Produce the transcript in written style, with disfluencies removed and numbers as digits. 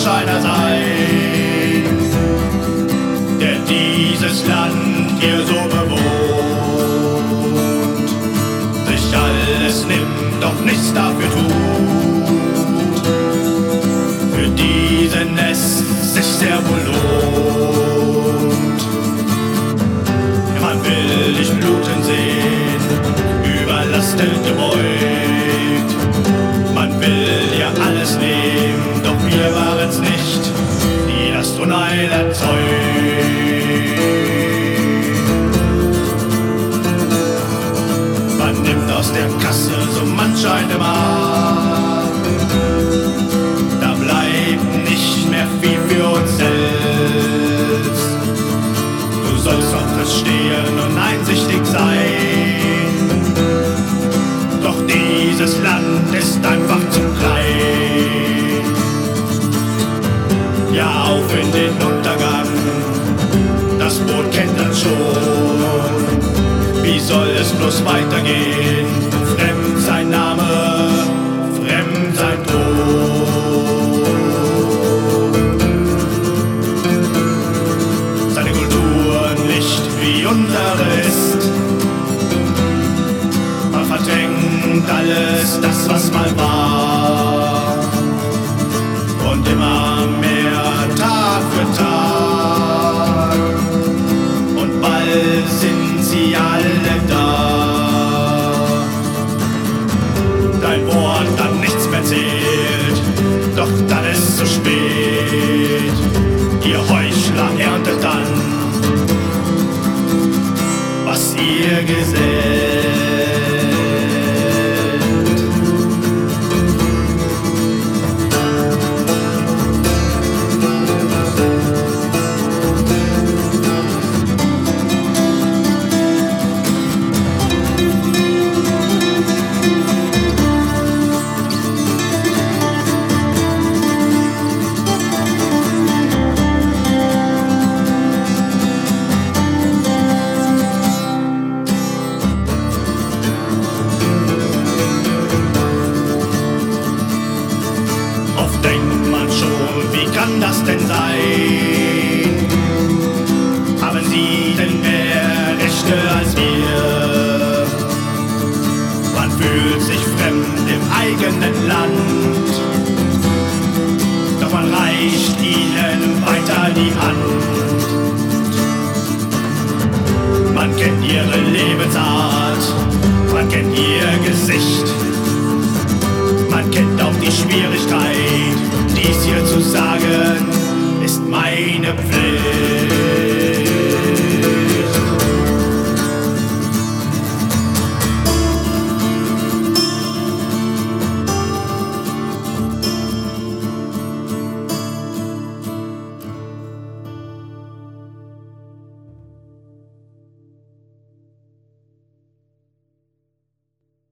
Sonnenscheiner sein, der dieses Land hier so bewohnt, sich alles nimmt, doch nichts dafür tut, für diesen es sich sehr wohl lohnt. Man will dich bluten sehen, überlastet gebeugt, man will dir alles nehmen, doch wir waren's nicht, die das Unheil erzeugt. Man nimmt aus der Kasse so manch eine Mark, da bleibt nicht mehr viel für uns selbst. Du sollst doch verstehen und einsichtig sein, doch dieses Land ist einfach zu klein. Ja, auf in den Untergang, das Boot kennt das schon. Wie soll es bloß weitergehen? Fremd sein Name, fremd sein Tod. Seine Kultur nicht wie unsere ist. Man verdrängt alles, das was mal war. Und immer mehr Tag für Tag. Und bald sind sie alle da. Dein Wort dann nichts mehr zählt, doch dann ist zu spät. Ihr Heuchler erntet dann, was ihr gesät. Denkt man schon, wie kann das denn sein? Haben sie denn mehr Rechte als wir? Man fühlt sich fremd im eigenen Land, doch man reicht ihnen weiter die Hand. Man kennt ihre Lebensart, man kennt ihr Gesicht, man kennt auch die Schwierigkeit, dies hier zu sagen, ist meine Pflicht.